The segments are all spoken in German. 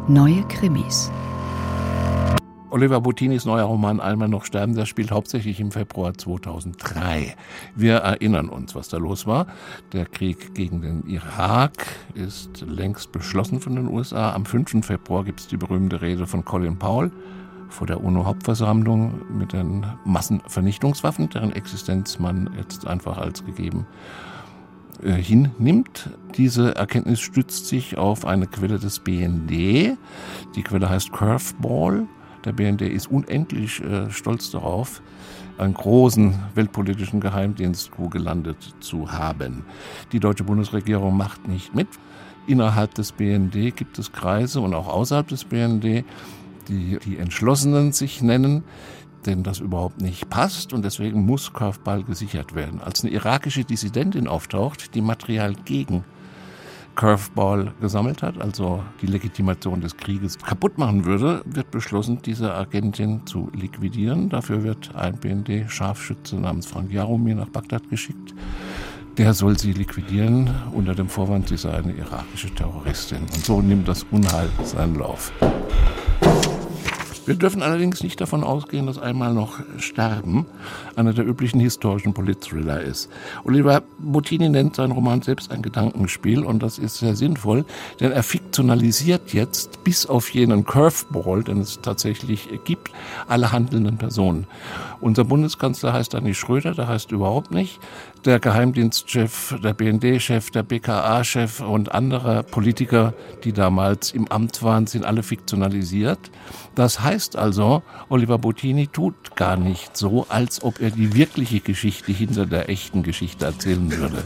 Neue Krimis. Oliver Bottinis neuer Roman Einmal noch sterben, der spielt hauptsächlich im Februar 2003. Wir erinnern uns, was da los war. Der Krieg gegen den Irak ist längst beschlossen von den USA. Am 5. Februar gibt es die berühmte Rede von Colin Powell vor der UNO-Hauptversammlung mit den Massenvernichtungswaffen, deren Existenz man jetzt einfach als gegeben hinnimmt. Diese Erkenntnis stützt sich auf eine Quelle des BND. Die Quelle heißt Curveball. Der BND ist unendlich stolz darauf, einen großen weltpolitischen Geheimdienst-Coup gelandet zu haben. Die deutsche Bundesregierung macht nicht mit. Innerhalb des BND gibt es Kreise und auch außerhalb des BND, die Entschlossenen sich nennen, denen das überhaupt nicht passt, und deswegen muss Curveball gesichert werden. Als eine irakische Dissidentin auftaucht, die Material gegen Curveball gesammelt hat, also die Legitimation des Krieges kaputt machen würde, wird beschlossen, diese Agentin zu liquidieren. Dafür wird ein BND-Scharfschütze namens Frank Jaromir nach Bagdad geschickt. Der soll sie liquidieren unter dem Vorwand, sie sei eine irakische Terroristin. Und so nimmt das Unheil seinen Lauf. Wir dürfen allerdings nicht davon ausgehen, dass Einmal noch sterben einer der üblichen historischen Politthriller ist. Oliver Bottini nennt seinen Roman selbst ein Gedankenspiel, und das ist sehr sinnvoll, denn er fiktionalisiert jetzt bis auf jenen Curveball, den es tatsächlich gibt, alle handelnden Personen. Unser Bundeskanzler heißt da nicht Schröder, der heißt überhaupt nicht. Der Geheimdienstchef, der BND-Chef, der BKA-Chef und andere Politiker, die damals im Amt waren, sind alle fiktionalisiert. Das heißt also, Oliver Bottini tut gar nicht so, als ob er die wirkliche Geschichte hinter der echten Geschichte erzählen würde.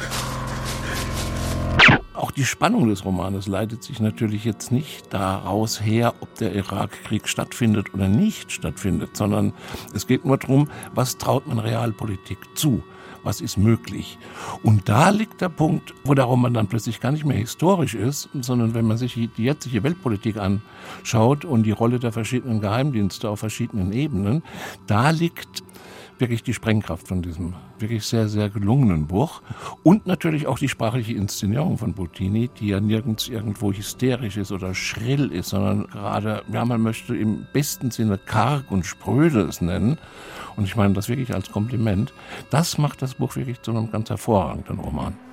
Auch die Spannung des Romanes leitet sich natürlich jetzt nicht daraus her, ob der Irakkrieg stattfindet oder nicht stattfindet, sondern es geht nur darum, was traut man Realpolitik zu? Was ist möglich? Und da liegt der Punkt, wo der Roman dann plötzlich gar nicht mehr historisch ist, sondern wenn man sich die jetzige Weltpolitik anschaut und die Rolle der verschiedenen Geheimdienste auf verschiedenen Ebenen, da liegt wirklich die Sprengkraft von diesem wirklich sehr, sehr gelungenen Buch. Und natürlich auch die sprachliche Inszenierung von Bottini, die ja nirgends irgendwo hysterisch ist oder schrill ist, sondern gerade, ja, man möchte im besten Sinne karg und spröde es nennen. Und ich meine das wirklich als Kompliment. Das macht das Buch wirklich zu einem ganz hervorragenden Roman.